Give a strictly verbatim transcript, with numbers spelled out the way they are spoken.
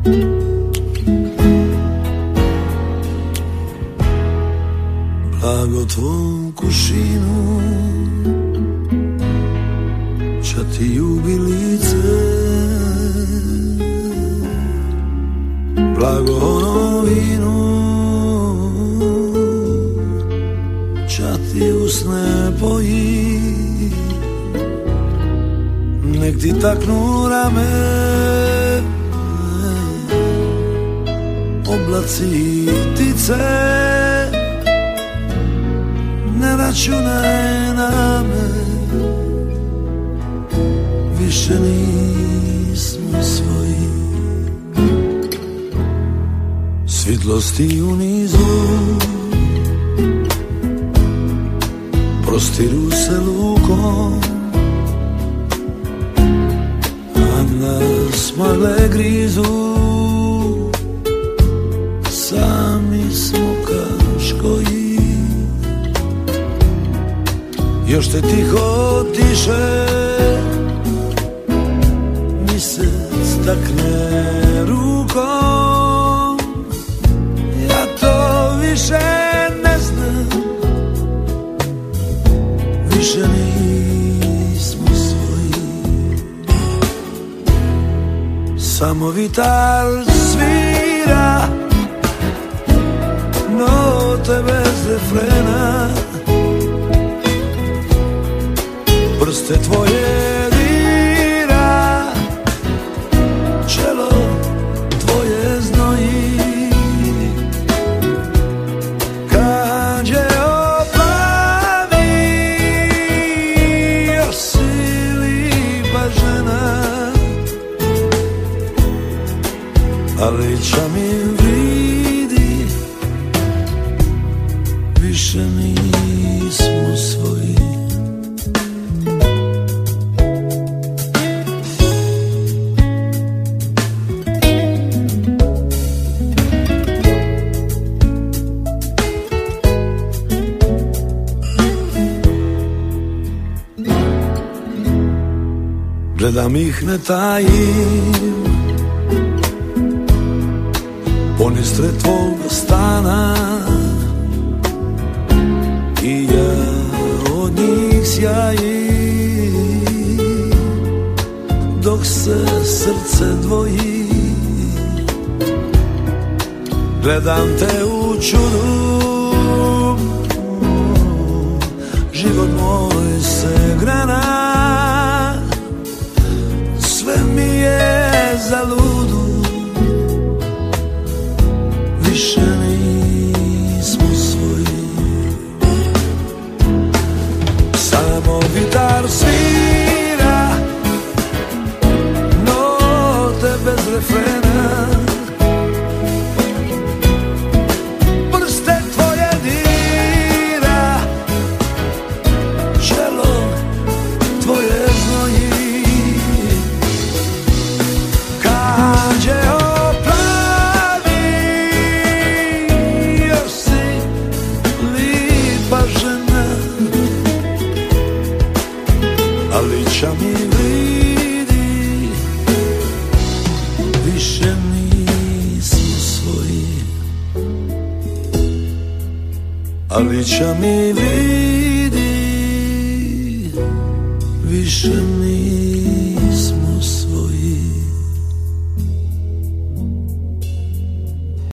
Blago tvom kušinu, ča ti jubilice, blago ono vino, ča ti usne poji, nek ti taknu rame, oblaci ptice. Ne računaj na me, više nismo svoji. Svitlosti u nizu prostiru se lukom, a nas magle grizu, sami smo kaškoji. Još te tiho tiše, misec takne rukom, ja to više ne znam, više nismo svoji. Samo vitar svira, note bez refrena, prste tvoje dira, čelo tvoje znoji. Kad je oplavi, još si lipa žena, ali ča mi vridi, više nismo svoji. Gledam ih ne tajim, ponistre tvog stana, i ja od njih sjajim, dok se srce dvoji. Gledam te u čudu, život moj se grana, sve mi je zaludu, više nismo svoji. Samo vitar svira, note bez refrena, prste tvoje dira, čelo tvoje znoji. Ča mi vridi, više nismo svoji. Ali ča mi vridi, više nismo.